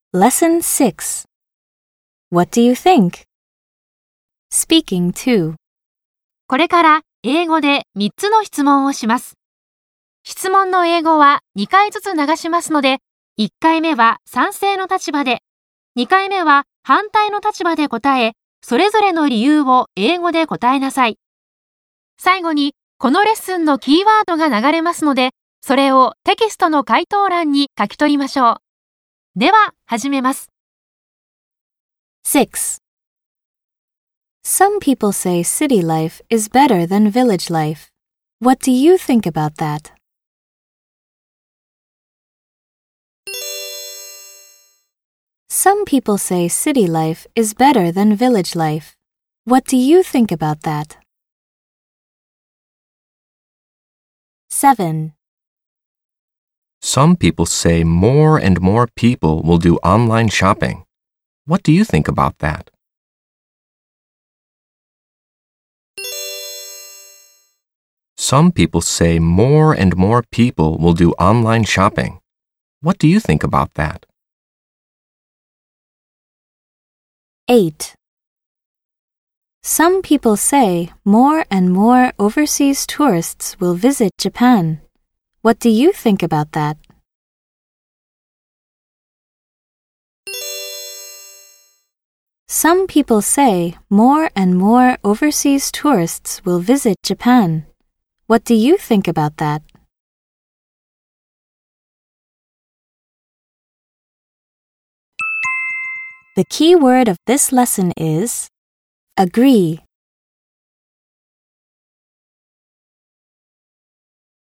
Lesson 6. What do you think? Speaking to. これから英語で3つの質問をします。質問の英語は2回ずつ流しますので、1回目は賛成の立場で、2回目は反対の立場で答え、それぞれの理由を英語で答えなさい。最後に、このレッスンのキーワードが流れますので、それをテキストの回答欄に書き取りましょう。では、始めます。 6. Some people say city life is better than village life. What do you think about that? Some people say city life is better than village life. What do you think about that? 7. Some people say more and more people will do online shopping. What do you think about that? Some people say more and more people will do online shopping. What do you think about that? 8. Some people say more and more overseas tourists will visit Japan. What do you think about that? Some people say more and more overseas tourists will visit Japan. What do you think about that? The key word of this lesson is agree.